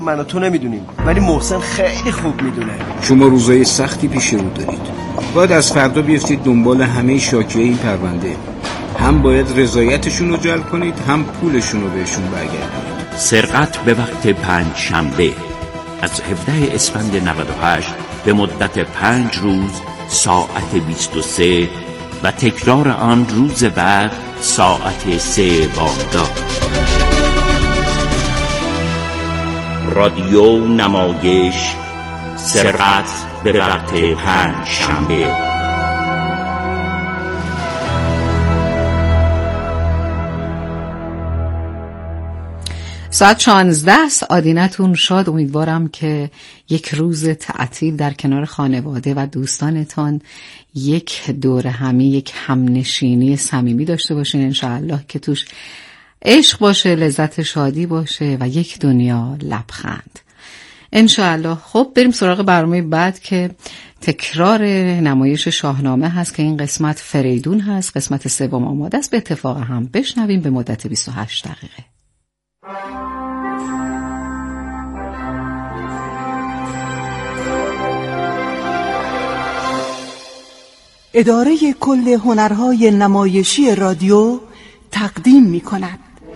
من و تو نمیدونیم، ولی محسن خیلی خوب میدونه. شما روزای سختی پیش رو دارید. باید از فردا بیفتید دنبال همه شاکیه این پرونده. هم باید رضایتشون رو جلب کنید، هم پولشون رو بهشون برگردونید. سرقت به وقت پنجشنبه از 17 اسفند 98 به مدت 5 روز ساعت 23 و تکرار آن روز بعد ساعت 3 بامداد. رادیو نمایش سرقت به وقت پنجشنبه. ساعت 16 آدینتون شاد. امیدوارم که یک روز تعطیل در کنار خانواده و دوستانتان یک دور همی، یک همنشینی صمیمی داشته باشین انشاءالله که توش عشق باشه، لذت شادی باشه و یک دنیا لبخند انشاءالله. خب بریم سراغ برنامه بعد که تکرار نمایش شاهنامه هست که این قسمت فریدون هست. قسمت سوم آماده است، به اتفاق هم بشنویم به مدت 28 دقیقه. اداره کل هنرهای نمایشی رادیو تقدیم می کند.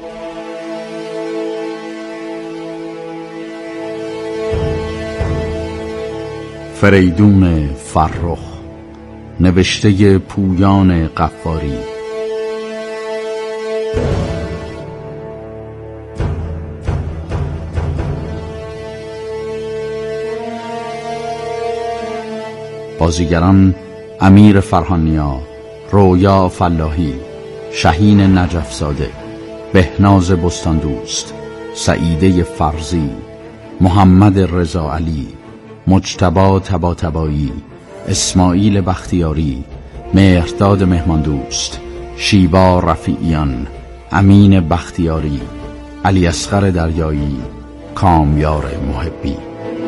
فریدون فرخ، نوشته پویان غفاری. بازیگران: امیر فرهانیا، رویا فلاحی، شهین نجفزاده، بهناز بستاندوست، سعیده فرزی، محمد رضا علی، مجتبی طباطبایی، اسماعیل بختیاری، مهرداد مهماندوست، شیوا رفیعیان، امین بختیاری، علی اصغر دریایی، کامیار محبی.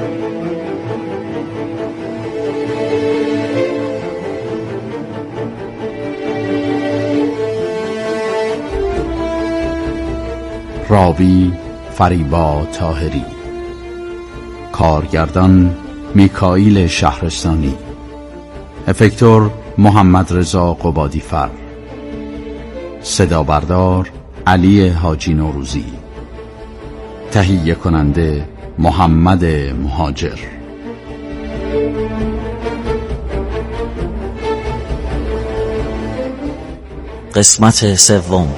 راوی: فریبا طاهری. کارگردان: میکائیل شهرستانی. افکتور: محمد رضا قبادیفر. صدا بردار: علی حاجی نوروزی. تهیه کننده: محمد مهاجر. قسمت سوم.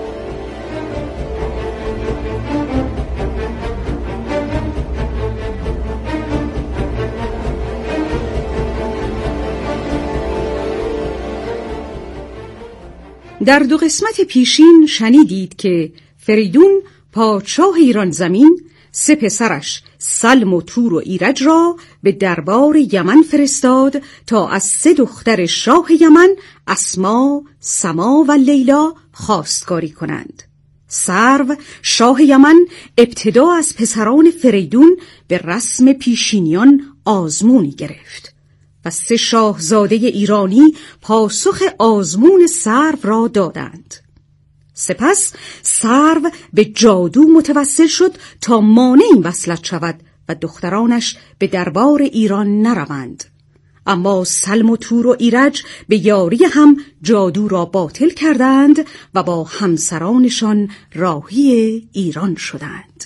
در 2 قسمت پیشین شنیدید که فریدون پادشاه ایران زمین 3 پسرش سلم و تور و ایرج را به دربار یمن فرستاد تا از 3 دختر شاه یمن اسما، سما و لیلا خواستگاری کنند. سرو شاه یمن ابتدا از پسران فریدون به رسم پیشینیان آزمونی گرفت و 3 شاهزاده ایرانی پاسخ آزمون سرو را دادند. سپس سرو به جادو متوسل شد تا مانع این وصلت شود و دخترانش به دربار ایران نروند. اما سلم و تور و ایرج به یاری هم جادو را باطل کردند و با همسرانشان راهی ایران شدند.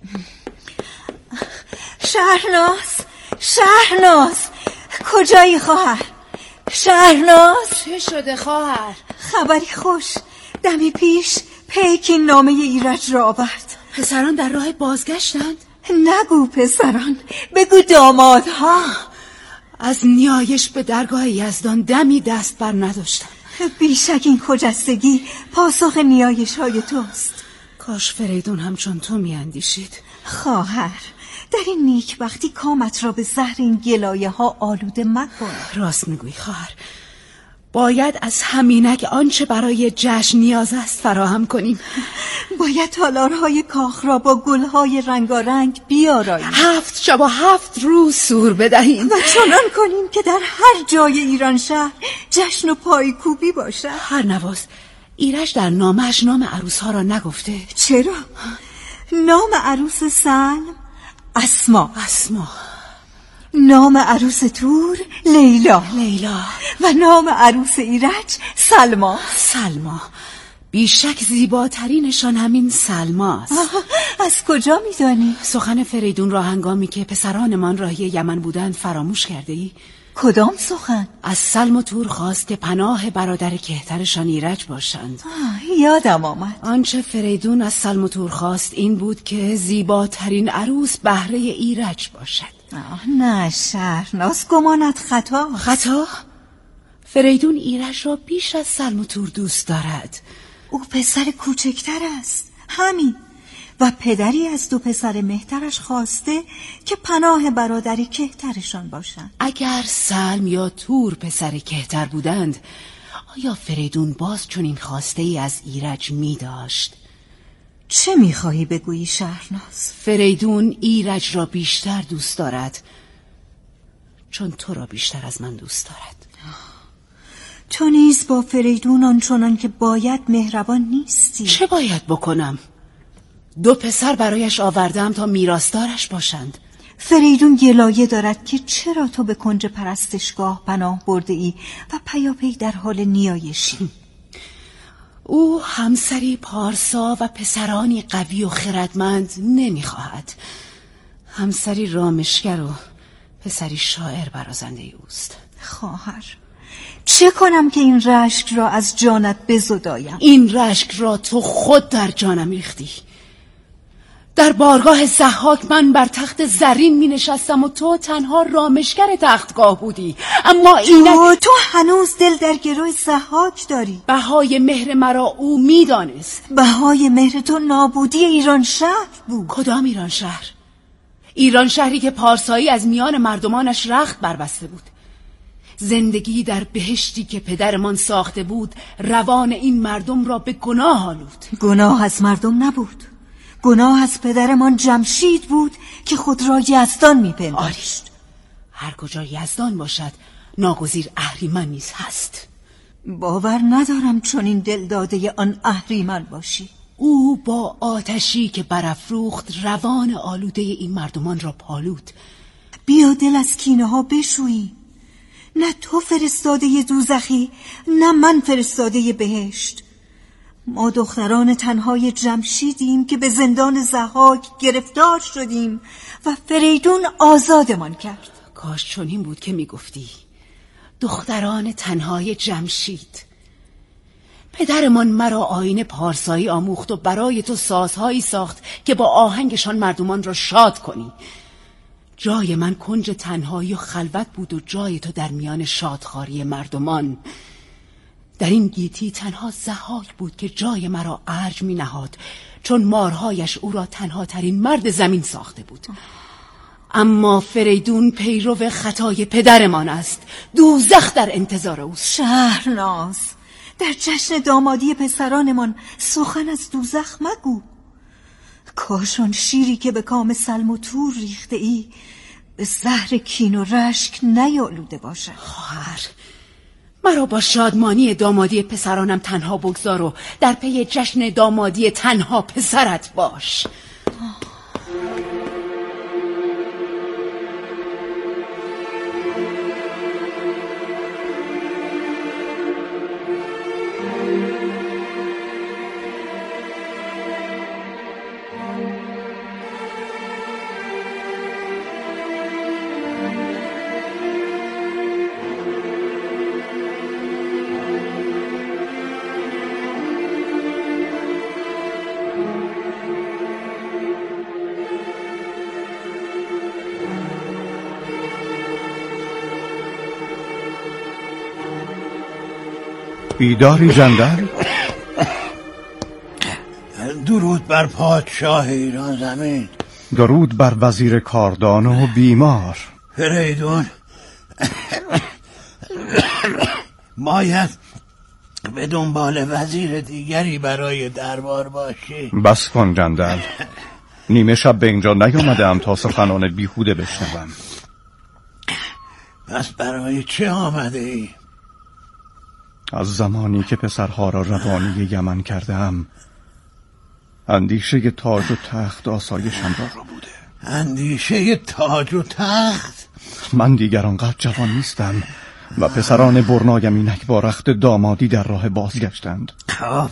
شهرناز کجایی خواهر؟ شهرناز چه شده خواهر؟ خبری خوش، دمی پیش پیکین نامه ایرج را آورد. پسران در راه بازگشتند؟ نگو پسران، بگو دامادها. از نیایش به درگاه یزدان دمی دست بر نداشتم. بیشک این خجستگی پاسخ نیایش های توست. کاش فریدون همچون تو میاندیشید. خواهر، در این نیک وقتی کامت را به زهر این گلایه ها آلوده مکن. راست میگویی خواهر، باید از همینک آنچه برای جشن نیاز است فراهم کنیم. باید تالارهای کاخ را با گلهای رنگارنگ بیاراییم. 7 شب و 7 روز سور بدهیم و چنان کنیم که در هر جای ایران شهر جشن و پایکوبی باشد. هر نواز، ایرج در نامش نام عروسها را نگفته؟ چرا؟ نام عروس سلم، اسما. اسما. نام عروس تور لیلا. لیلا. و نام عروس ایرج سلما. سلما. بیشک زیباترینشان همین سلماست. از کجا میدانی؟ سخن فریدون را هنگامی که پسرانمان راهی یمن بودند فراموش کرده ای؟ کدام سخن؟ از سلم و تور خواست که پناه برادر کهترشان ایرج باشند. یادم آمد. آنچه فریدون از سلم و تور خواست این بود که زیباترین عروس بهره ایرج باشد. نه شهرناز، گمانت خطا. خطا؟ فریدون ایرج را بیش از سلم و تور دوست دارد. او پسر کوچکتر است، همین. و پدری از دو پسر مهترش خواسته که پناه برادری کهترشان باشند. اگر سلم یا تور پسر کهتر بودند، آیا فریدون باز چنین خواسته ای از ایرج می داشت؟ چه می خواهی بگویی شهرناز؟ فریدون ایرج را بیشتر دوست دارد، چون تو را بیشتر از من دوست دارد. تو نیز با فریدون آنچنان که باید مهربان نیستی. چه باید بکنم؟ 2 پسر برایش آوردم تا میراثدارش باشند. فریدون گلایه دارد که چرا تو به کنج پرستشگاه پناه برده ای و پیاپی در حال نیایشی. او همسری پارسا و پسرانی قوی و خردمند نمیخواهد. همسری رامشگر و پسری شاعر برازنده اوست. خواهر، چه کنم که این رشک را از جانت بزدایم؟ این رشک را تو خود در جانم ریختی. در بارگاه ضحاک من بر تخت زرین می نشستم و تو تنها رامشگر تختگاه بودی، اما تو هنوز دل در گروه ضحاک داری. بهای مهر مرا او می دانست. بهای مهر تو نابودی ایران شهر بود. کدام ایران شهر؟ ایران شهری که پارسایی از میان مردمانش رخت بربسته بود. زندگی در بهشتی که پدرمان ساخته بود روان این مردم را به گناه آلود. گناه از مردم نبود، گناه از پدرمان جمشید بود که خود را یزدان میپنداشت. هر کجا یزدان باشد ناگزیر اهریمن نیز هست. باور ندارم چون این دل داده آن اهریمن باشی. او با آتشی که برافروخت روان آلوده این مردمان را پالود. بیا دل از کینه ها بشویی. نه تو فرستاده دوزخی، نه من فرستاده بهشت. ما دختران تنهای جمشیدیم که به زندان ضحاک گرفتار شدیم و فریدون آزادمان کرد. کاش چنین بود که میگفتی دختران تنهای جمشید. پدرمان مرا آیین پارسایی آموخت و برای تو سازهایی ساخت که با آهنگشان مردمان را شاد کنی. جای من کنج تنهایی و خلوت بود و جای تو در میان شادخواری مردمان. در این گیتی تنها ضحاک بود که جای مرا ارج می نهاد، چون مارهایش او را تنها ترین مرد زمین ساخته بود. اما فریدون پیرو خطای پدرمان است. دوزخ در انتظار اوست. شهرناز، در جشن دامادی پسرانمان سخن از دوزخ مگو. کاشان شیری که به کام سلم و تور ریخته ای به زهر کین و رشک نیالوده باشد. خواهر، مرا با شادمانی دامادی پسرانم تنها بگذار و در پی جشن دامادی تنها پسرت باش. بیداری جندل؟ درود بر پادشاه ایران زمین. درود بر وزیر کاردان و بیمار. فریدون، باید به دنبال وزیر دیگری برای دربار باشی. بس کن جندل، نیمه شب به اینجا نیامدم تا سخنان بیهوده بشنوم. پس برای چه آمده ای؟ از زمانی که پسرها را روانی یمن کردم اندیشه تاج و تخت آسایشم را بوده. اندیشه تاج و تخت. من دیگر آنقدر جوان نیستم و پسران برنایم اینک با رخت دامادی در راه بازگشتند. خب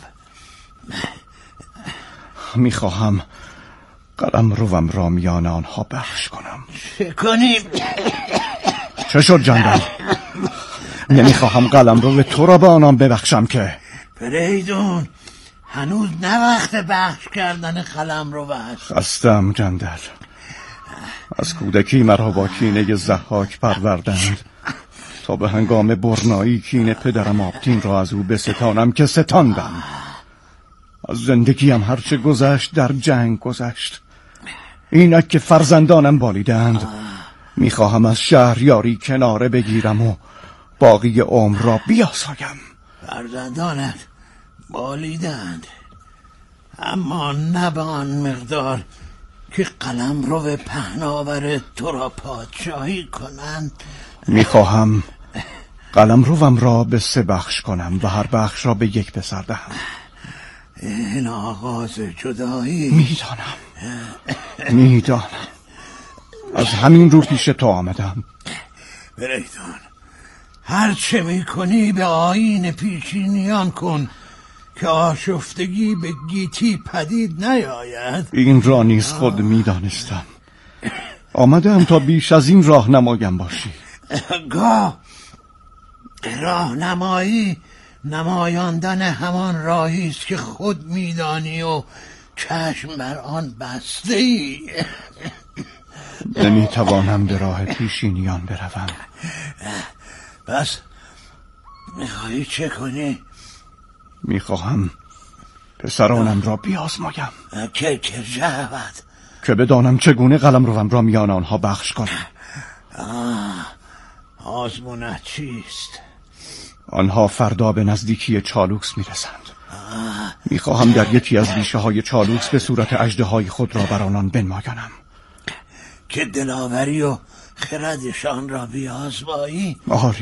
میخواهم قلم روم را میان آنها بخش کنم. چه کنیم؟ چه شد جندل؟ نمیخواهم قلم رو تو را به آنان ببخشم که. فریدون هنوز نه وقت بخش کردن قلم رو بخش. خستم جندل. از کودکی مرا با کینه ضحاک پروردند تا به هنگام برنایی کینه پدرم آبتین را از او بستانم که ستاندم. از زندگیم هرچه گذشت در جنگ گذشت. اینک که فرزندانم بالیدند میخواهم از شهریاری کناره بگیرم و باقی عمر را بیاسایم. فرزندانت بالیدند، اما نه به آن مقدار که قلم رو به پهناور تو را پادشاهی کنند. میخواهم قلم روم را به 3 بخش کنم و هر بخش را به 1 پسر دهم. این آغاز جدایی. میدانم از همین رو پیش تو آمدم. فریدون هر چه میکنی به آیین پیشینیان کن که آشفتگی به گیتی پدید نیاید. این را نیز خود میدانستم. آمدم تا بیش از این راهنمایم باشی. گاه راهنمایی نمایاندن همان راهی است که خود میدانی و چشم بر آن بسته ای. نمیتوانم به راه پیشینیان بروم. پس میخوایی چه کنی؟ میخواهم پسرانم را بیازمایم که جهود که بدانم چگونه قلم روم را میان آنها بخش کنم. آزمونت چیست؟ آنها فردا به نزدیکی چالوکس میرسند. میخواهم در یکی از بیشه های چالوکس به صورت اژدهای خود را بر آنان بنمایانم که دلاوری و خردشان را بیازمایی. آری.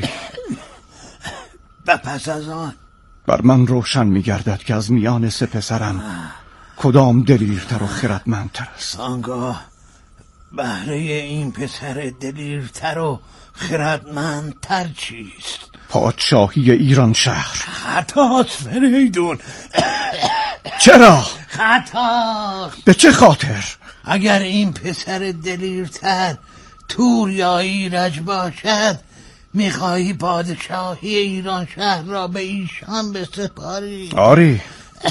و پس از آن بر من روشن میگردد که از میان 3 پسرم کدام دلیرتر و خردمندتر است. آنگاه بهره این پسر دلیرتر و خردمندتر چیست؟ پادشاهی ایران شهر. خطاست فریدون. چرا؟ خطاست. به چه خاطر؟ اگر این پسر دلیرتر تور یا ایرج باشد میخواهی پادشاهی ایران شهر را به ایشان بسپاری. آری.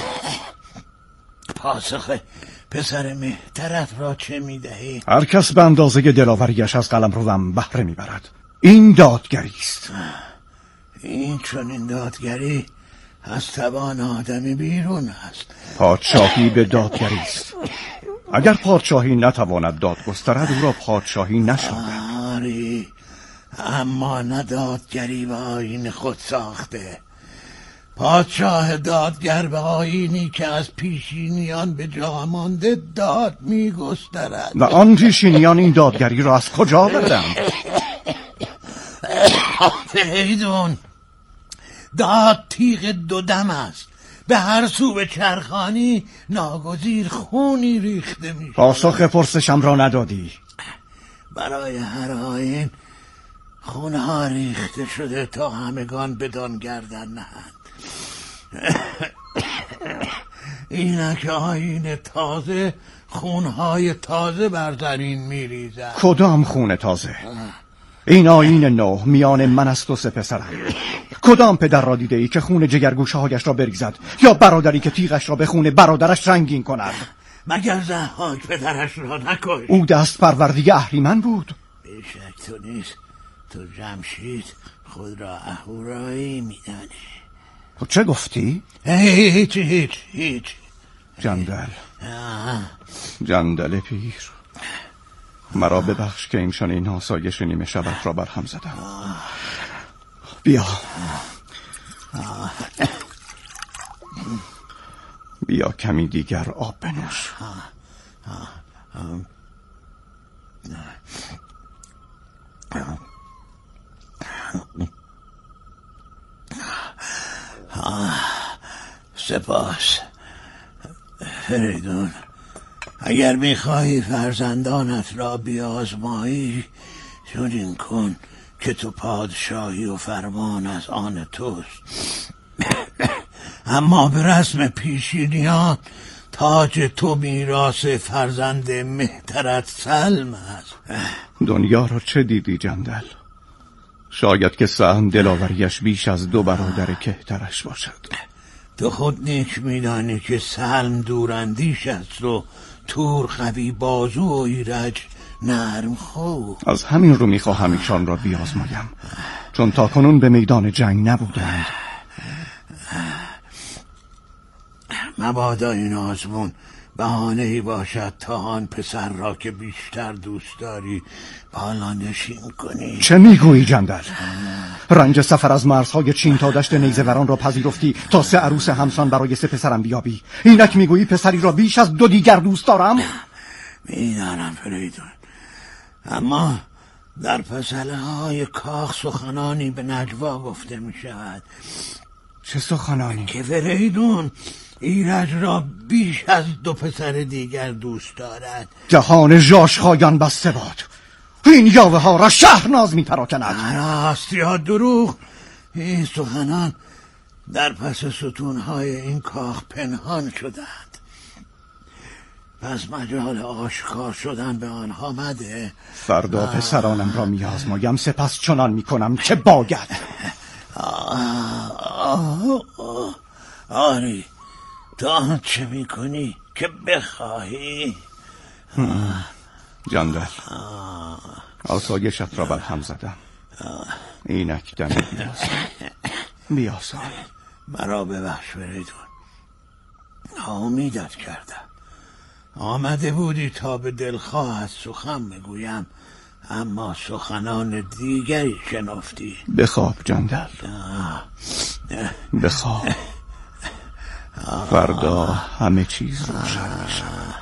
پاسخ پسر مهترت را چه میدهی؟ هر کس به اندازه دلاوریش از قلم روم بهره میبرد. این دادگری است. این چون این دادگری از توان آدمی بیرون است. پادشاهی به دادگری است. اگر پادشاهی نتواند داد گسترد او را پادشاهی نشود. آری، اما نه دادگری به آیین خود ساخته. پادشاه دادگر به آیینی که از پیشینیان به جا مانده داد میگسترد. و آن پیشینیان این دادگری را از کجا آوردند؟ فریدون، داد تیغ 2 دم است. به هر سو به چرخانی ناگزیر خونی ریخته می. پاسخ پرسشم را ندادی. برای هر آیین خونها ریخته شده تا همگان بدان گردن نهند. اینک آیین تازه خونهای تازه بر زمین می ریزد. کدام خون تازه؟ این آیین نو میان من است و 3 پسرم. کدام پدر را دیده ای که خون جگرگوشه هایش را بریزد یا برادری که تیغش را به خون برادرش رنگین کند؟ مگر ضحاک پدرش را نکش؟ او دست پروردی اهریمن بود. بیشک تو نیست. تو جمشید خود را اهورایی میدانی. تو چه گفتی؟ هیچ. جندل پیر، مرا ببخش که اینشان این آسایش نیمه شبت را برهم زدم. بیا کمی دیگر آب بنوش. سپاس فریدون. اگر میخواهی فرزندانت را بیازمایی چنین کن که تو پادشاهی و فرمان از آن توست. اما به رسم پیشینیان تاج تو میراث فرزند مهترت سلم است. دنیا را چه دیدی جندل؟ شاید که سهم دلاوریش بیش از 2 برادر کهترش باشد. تو خود نیک میدانی که سلم دوراندیش است و تور قوی بازو و ایرج نرم خو. از همین رو میخواهم ایشان را بیازمایم، چون تاکنون به میدان جنگ نبودند. مبادا این آزمون بهانه‌ای باشد تا آن پسر را که بیشتر دوست داری بالا نشین کنی. چه میگویی جندل؟ رنج سفر از مرزهای چین تا دشت نیزه‌وران را پذیرفتی تا 3 عروس همسان برای 3 پسرم بیابی. اینک میگویی پسری را بیش از 2 دیگر دوست دارم؟ میدانم فریدون، اما در فصله های کاخ سخنانی به نجوا گفته میشود. چه سخنانی؟ که فریدون ایرج را بیش از 2 پسر دیگر دوست دارد. جهان ژاژخایان بسته باد. این یاوه ها را شهر ناز می پراکند. راست یا دروغ، این سخنان در پس ستونهای این کاخ پنهان شدند. پس مجال آشکار شدن به آنها مده. فردا پسرانم را می آزمایم، سپس چنان می کنم که باید. آری تو چه می کنی که بخواهی؟ جندل، آسایشت را بر هم زدم. اینک دم بیاسای. مرا ببخش فریدون، ناامیدت کردم. آمده بودی تا به دلخواهت سخن بگویم، اما سخنان دیگری شنفتی. بخواب جندل، بخواب. فردا همه چیز روشن می شود.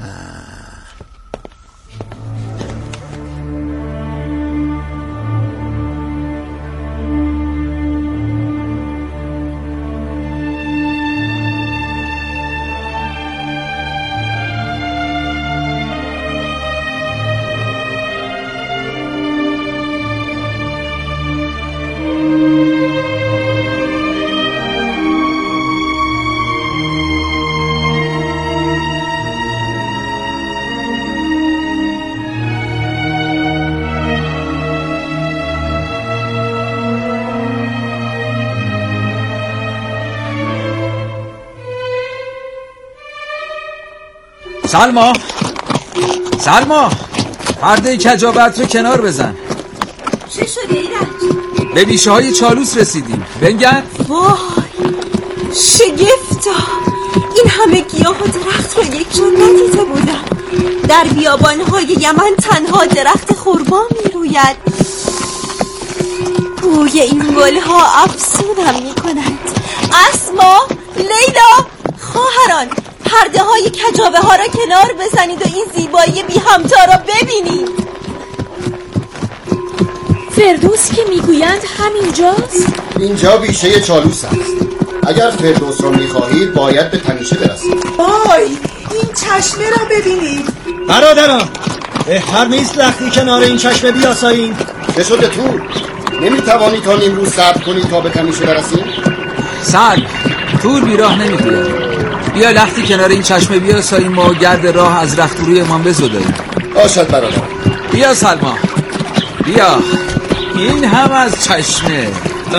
سلما پرده کجاوت رو کنار بزن. چه شده ایرج؟ به بیشه های چالوس رسیدیم. بنگر. وای شگفتا، این همه گیاه و درخت رو یک جا ندیده بودم. در بیابانهای یمن تنها درخت خرما می روید. بوی این گلها افسونم می کند. اسما، لیلا، خواهران، پرده های کجاوه ها را کنار بزنید و این زیبایی بی همتا را ببینید. فردوس که میگویند همینجاست؟ اینجا بیشه چالوس است. اگر فردوس را میخواهید باید به تنیشه برسید. وای این چشمه را ببینید. برادران بهتر نیست لختی کنار این چشمه بیاساییم؟ چه شده تو؟ نمیتوانی تا نیم روز صبر کنی تا به تنیشه برسیم؟ تور بیراه نمیگوید. بیا لختی کنار این چشمه بیاساییم و گرد راه از رخت روی من بزداییم. باشد برادر. بیا سلما، بیا. این هم از چشمه.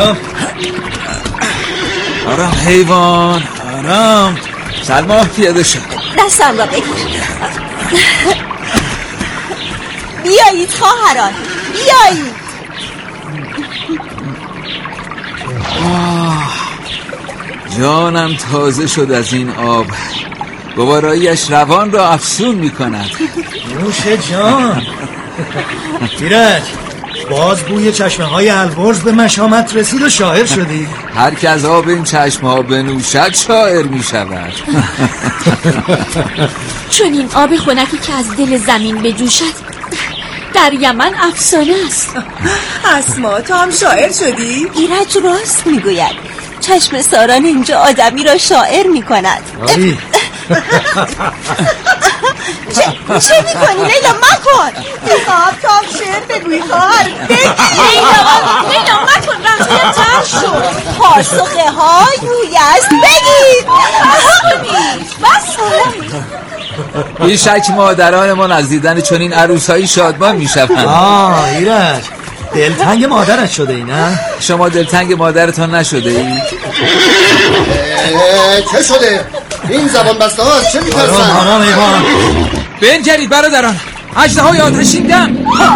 آرام حیوان، آرام. سلما پیاده شد. دستم را بگیر. بیایید خواهران، بیایید. جانم تازه شد از این آب. گواراییش روان را افسون می کند. نوش جان. ایرج باز بوی چشمه های البرز به مشامت رسید و شاعر شدی. هر که از آب این چشمه ها بنوشد شاعر می شود. چون این آب خنکی که از دل زمین بجوشد در یمن افسانه است. اسما تو هم شاعر شدی؟ ایرج راست میگوید. چشم ساران اینجا آدمی را شاعر می کند. چه میکنی لیلا؟ مکن. میخوام تو هم شعر بگوی خواهر. لیلا مکن، رمزیم تر شد. پاسخه هایی است بگید. بس بی شک مادرانمان از دیدن چنین عروسایی شادمان میشوند. ایرج دلتنگ مادرت شده ای نه؟ شما دلتنگ مادرتان نشده ای؟ چه شده؟ این زبان بسته ها از چه میترسن؟ آرام ایوان بنگرید برادران، اژدهای آتشین دم.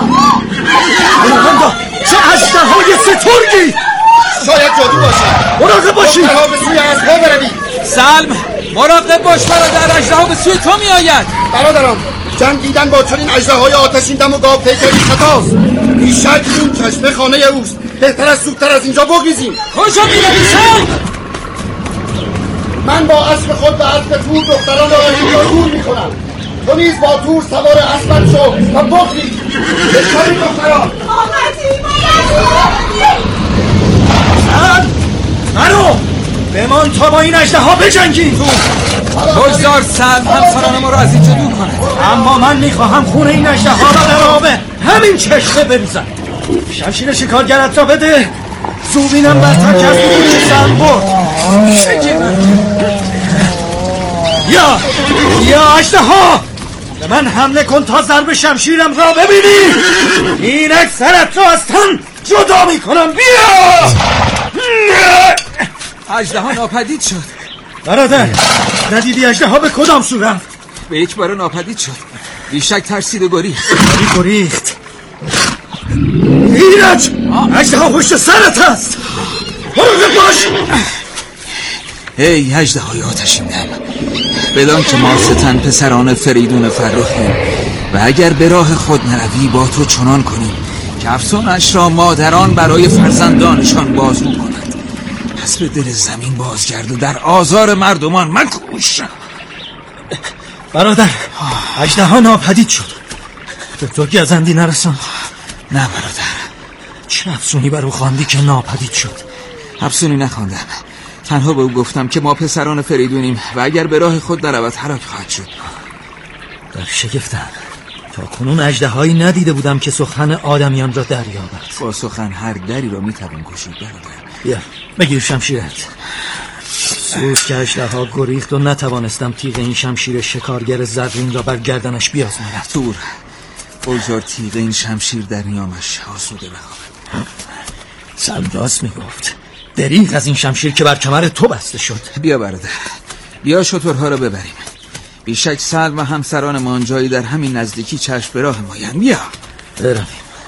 چه اژدهای سترگی! شاید جادو باشه. مراقب باشید. دخترها به سوی اسبها بروید. سلم مراقب باش برادر، اژدها به سوی تو میآید. برادران جنگیدن با چنین اژدهای آتشین دم و گاوپیکری خطاست. بیشک این چشمه خانه اوست. بهتر از زودتر از اینجا بگریزیم. کجا میروی سلم؟ من با اسب خود و اسب تور دختران را از اینجا دور میکنم. تو نیز با تور سوار اسبت شو و بگریز. بشترین دختران منو بمان تا با این اژدها بجنگیم. بگذار سلم همسران ما را از اینجا دور کند. اما من میخواهم خون این اژدها را در آب همین چشمه بریزم. شمشیر شکارگرت را بده. زوبینم برتر که از گوش سلم برد. یا اژدها به من حمله کن تا ضرب شمشیرم را ببینی. اینک سرت را از تن جدا میکنم. بیا. اژدها ناپدید شد. برادر ندیدی اژدها به کدام سو رفت؟ به یک باره ناپدید شد. بیشک ترسید و گریخت. ایرج اژدها پشت سرت هست. مراقب باش. ای اژدهای آتشین دم، بدان که ما ستن پسران فریدون فرخیم و اگر به راه خود نروی با تو چنان کنیم که افسونش را مادران برای فرزندانشان بازگو کند. پس به دل زمین بازگرد و در آزار مردمان مکوش. برادر اژدها ناپدید شد. به تو گزندی نرساند؟ نه برادر. چه افسونی بر او خواندی که ناپدید شد؟ افسونی نخواندم، تنها به او گفتم که ما پسران فریدونیم و اگر به راه خود نرود هلاک خواهد شد. در شگفتم، تا کنون اژدهایی ندیده بودم که سخن آدمیان را دریابد. با سخن هر دری را میتوان کشید برادر. بیا بگیر شمشیرت. سوز که اژدها گریخت و نتوانستم تیغ این شمشیر شکارگر زرین را بر گردنش بیازمارم. تور بگذار تیغ این شمشیر در نیامش آسوده بخوابد. سلم راست میگفت. دریغ از این شمشیر که بر کمر تو بسته شد. بیا برادر، بیا شترها را ببریم. بیشک سلم و همسران ما جایی در همین نزدیکی چشم به راه مایند. بیا برویم.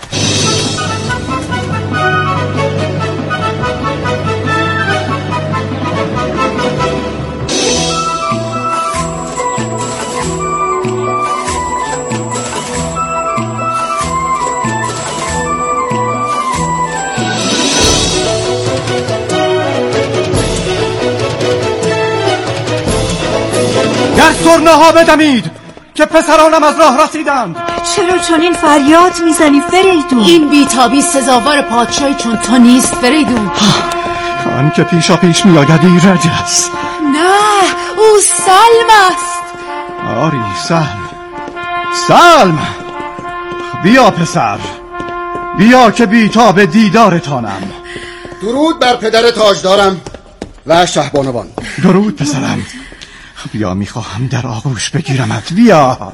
سرنه ها بدمید که پسرانم از راه رسیدند. چرا چنین فریاد میزنی فریدون؟ این بیتابی سزاوار پادشاهی چون تو نیست فریدون. آن که پیشا پیش میآید ایرج است. نه، او سلم است. آری سلم. بیا پسر، بیا که بیتاب دیدارتانم. درود بر پدر تاجدارم و شهبانوان. درود پسرم. بیا میخواهم در آغوش بگیرمت. بیا.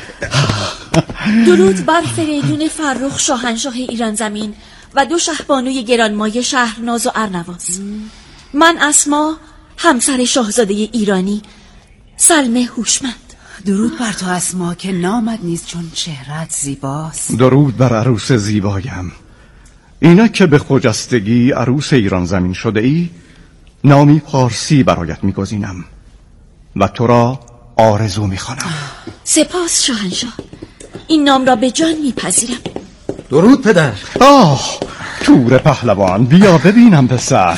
درود بر فریدون فرخ شاهنشاه ایران زمین و دو شهبانوی گرانمایه شهرناز و ارنواز. من اسما همسر شاهزاده ایرانی سلم هوشمند. درود بر تو اسما که نامت نیست چون چهرت زیباست. درود بر عروس زیبایم. اینا که به خجستگی عروس ایران زمین شده ای، نامی پارسی برایت میگزینم و تو را آرزو میخوانم. سپاس شاهنشاه، این نام را به جان میپذیرم. درود پدر. تور پهلوان، بیا ببینم پسر.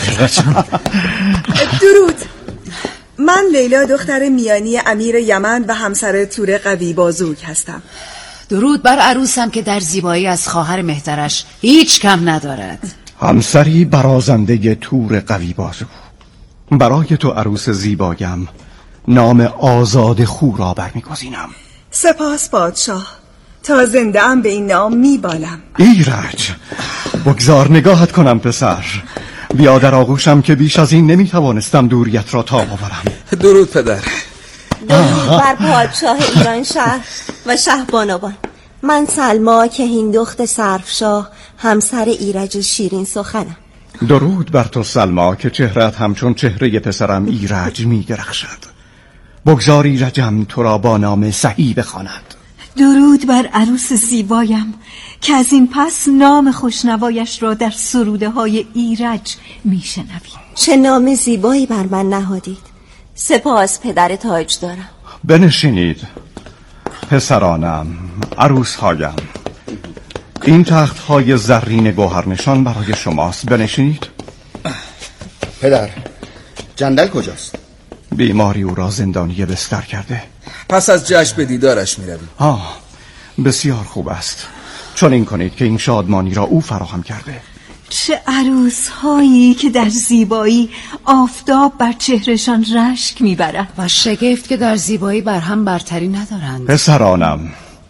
درود. من لیلا دختر میانی امیر یمن و همسر تور قوی بازوک هستم. درود بر عروسم که در زیبایی از خواهر مهترش هیچ کم ندارد. همسری برازنده تور قوی بازو. برای تو عروس زیبایم نام آزاد خو را برمیگزینم. سپاس پادشاه، تا زنده ام به این نام میبالم. ایرج، بگذار نگاهت کنم پسر. بیا در آغوشم که بیش از این نمیتوانستم دوریت را تا آورم. درود پدر. درود بر پادشاه ایران شهر و شهبانوان. من سلما که هندوخت صرفشاه، همسر ایرج شیرین سخنم. درود بر تو سلما که چهرت همچون چهره پسرم ایرج میدرخشد. بگذار ایرجم تو را با نام صحیح بخواند. درود بر عروس زیبایم که از این پس نام خوشنوایش را در سروده های ایرج میشنویم. چه نام زیبایی بر من نهادید. سپاس پدر تاج دارم. بنشینید پسرانم، عروس هایم. این تخت های زرین گوهرنشان برای شماست. بنشینید. پدر، جندل کجاست؟ بیماری او را زندانی بستر کرده. پس از جشن به دیدارش میرویم. بسیار خوب است. چون این کنید که این شادمانی را او فراهم کرده. چه عروس هایی که در زیبایی آفتاب بر چهرشان رشک میبرد و شگفت که در زیبایی بر هم برتری ندارند. پسرانم،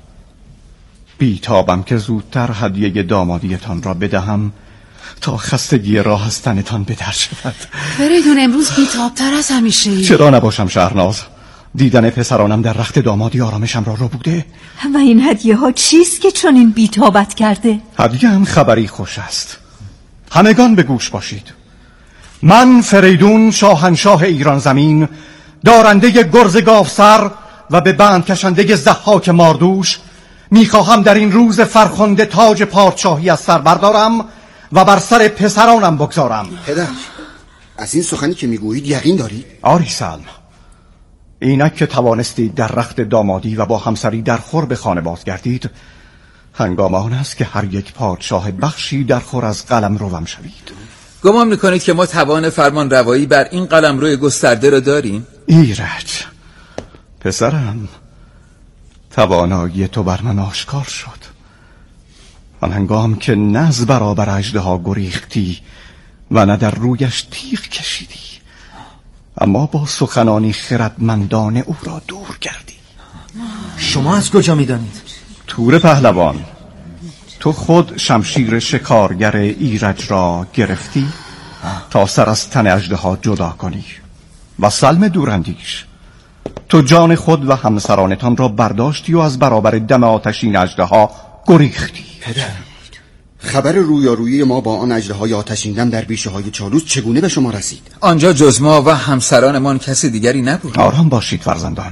بیتابم که زودتر هدیه دامادیتان را بدهم تا خستگی راه از تنتان بدر شود. فریدون امروز بیتابتر از همیشه ای. چرا نباشم شهرناز؟ دیدن پسرانم در رخت دامادی آرامشم را رو بوده. و این هدیه ها چیست که چون این بیتابت کرده؟ هدیه هم خبری خوش است. همگان به گوش باشید. من فریدون شاهنشاه ایران زمین، دارنده گرز گاوسر و به بند کشنده ضحاک ماردوش، میخواهم در این روز فرخنده تاج پادشاهی از سر بردارم و بر سر پسرانم بگذارم. پدر، از این سخنی که میگویید یقین دارید؟ آری سلم، اینک که توانستید در رخت دامادی و با همسری در خور به خانه بازگردید، هنگام آن است که هر یک پادشاه بخشی در خور از قلم روم شوید. گمان میکنید که ما توان فرمان روایی بر این قلم روی گسترده را داریم؟ ایرج پسرم، توانایی تو بر من آشکار شد. آن هنگام که نه از برابر اژدها گریختی و نه در رویش تیغ کشیدی، اما با سخنانی خردمندانه او را دور کردی. شما از کجا میدانید؟ تور پهلوان، تو خود شمشیر شکارگر ایرج را گرفتی تا سر از تن اژدها جدا کنی و سلم دوراندیش، تو جان خود و همسرانتان را برداشتی و از برابر دم آتشین اژدها گریختی. پدر، خبر رویارویی ما با آن اژدهای آتشین دم در بیشه های چالوس چگونه به شما رسید؟ آنجا جز ما و همسرانمان کسی دیگری نبود. آرام باشید فرزندان.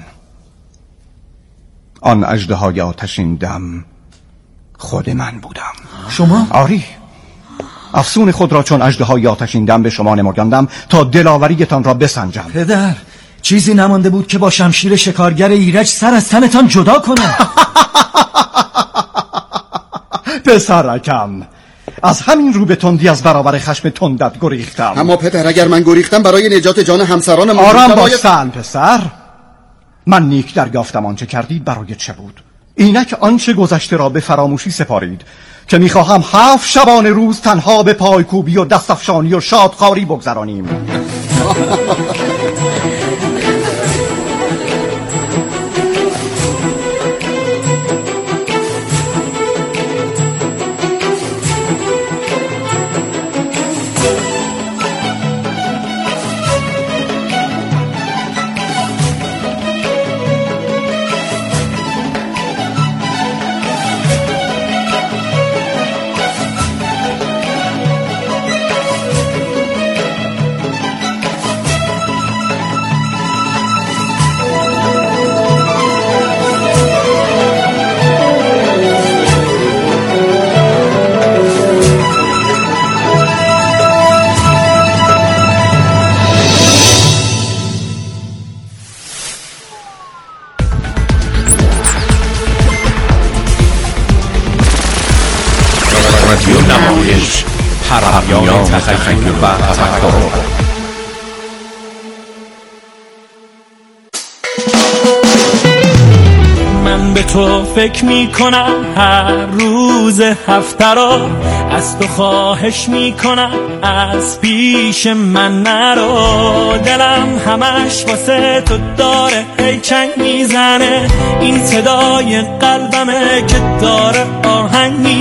آن اژدهای آتشین دم خود من بودم. شما؟ آری، افسون خود را چون اژدهای آتشین دم به شما نمایاندم تا دلاوریتان را بسنجم. پدر، چیزی نمانده بود که با شمشیر شکارگر ایرج سر از تنتان جدا کنم. پسرکم، از همین رو به تندی از برابر خشم تندت گریختم. اما پدر، اگر من گریختم برای نجات جان همسرانم. آرام باش سلم پسر. من نیک دریافتم آنچه کردید برای چه بود. اینک آنچه گذشته را به فراموشی سپارید که میخواهم 7 شبانه روز تنها به پایکوبی و دستافشانی و شادخواری بگذرانیم. من به تو فکر میکنم هر روز هفته را، از تو خواهش میکنم از پیش من نرو. دلم همش واسه تو داره هی چنگ میزنه، این صدای قلبمه که داره آهنگ